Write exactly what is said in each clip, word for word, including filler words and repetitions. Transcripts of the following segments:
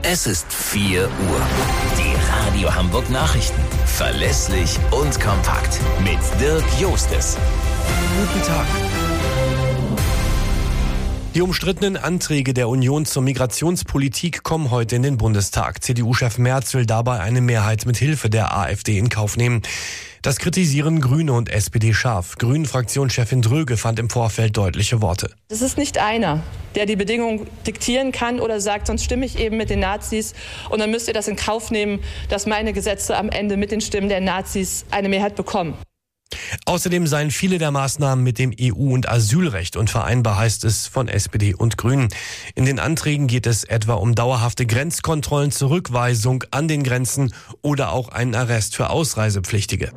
Es ist vier Uhr. Die Radio Hamburg Nachrichten. Verlässlich und kompakt. Mit Dirk Jostes. Guten Tag. Die umstrittenen Anträge der Union zur Migrationspolitik kommen heute in den Bundestag. C D U-Chef Merz will dabei eine Mehrheit mit Hilfe der AfD in Kauf nehmen. Das kritisieren Grüne und S P D scharf. Grünen-Fraktionschefin Dröge fand im Vorfeld deutliche Worte. Es ist nicht einer, der die Bedingungen diktieren kann oder sagt, sonst stimme ich eben mit den Nazis und dann müsst ihr das in Kauf nehmen, dass meine Gesetze am Ende mit den Stimmen der Nazis eine Mehrheit bekommen. Außerdem seien viele der Maßnahmen mit dem E U- und Asylrecht unvereinbar, heißt es von S P D und Grünen. In den Anträgen geht es etwa um dauerhafte Grenzkontrollen, Zurückweisung an den Grenzen oder auch einen Arrest für Ausreisepflichtige.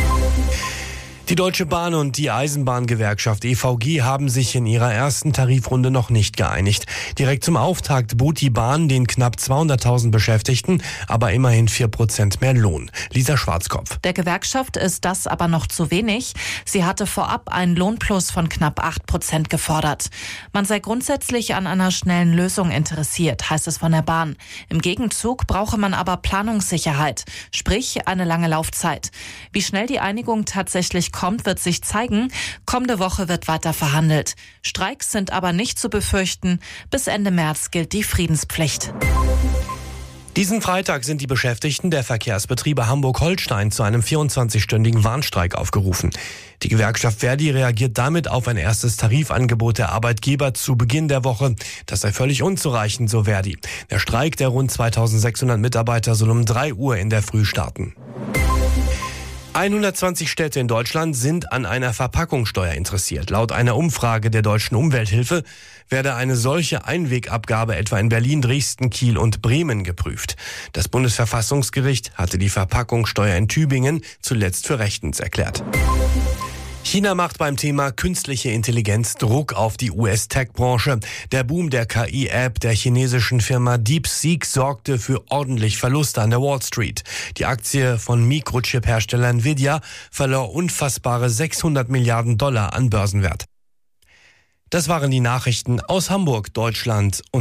Die Deutsche Bahn und die Eisenbahngewerkschaft E V G haben sich in ihrer ersten Tarifrunde noch nicht geeinigt. Direkt zum Auftakt bot die Bahn den knapp zweihunderttausend Beschäftigten, aber immerhin vier Prozent mehr Lohn. Lisa Schwarzkopf. Der Gewerkschaft ist das aber noch zu wenig. Sie hatte vorab einen Lohnplus von knapp acht Prozent gefordert. Man sei grundsätzlich an einer schnellen Lösung interessiert, heißt es von der Bahn. Im Gegenzug brauche man aber Planungssicherheit, sprich eine lange Laufzeit. Wie schnell die Einigung tatsächlich kommt, wird sich zeigen. Kommende Woche wird weiter verhandelt. Streiks sind aber nicht zu befürchten. Bis Ende März gilt die Friedenspflicht. Diesen Freitag sind die Beschäftigten der Verkehrsbetriebe Hamburg-Holstein zu einem vierundzwanzigstündigen Warnstreik aufgerufen. Die Gewerkschaft Verdi reagiert damit auf ein erstes Tarifangebot der Arbeitgeber zu Beginn der Woche. Das sei völlig unzureichend, so Verdi. Der Streik der rund zweitausendsechshundert Mitarbeiter soll um drei Uhr in der Früh starten. hundertzwanzig Städte in Deutschland sind an einer Verpackungssteuer interessiert. Laut einer Umfrage der Deutschen Umwelthilfe werde eine solche Einwegabgabe etwa in Berlin, Dresden, Kiel und Bremen geprüft. Das Bundesverfassungsgericht hatte die Verpackungssteuer in Tübingen zuletzt für rechtens erklärt. China macht beim Thema künstliche Intelligenz Druck auf die U S-Tech-Branche. Der Boom der K I-App der chinesischen Firma DeepSeek sorgte für ordentlich Verluste an der Wall Street. Die Aktie von Mikrochip-Hersteller Nvidia verlor unfassbare sechshundert Milliarden Dollar an Börsenwert. Das waren die Nachrichten aus Hamburg, Deutschland und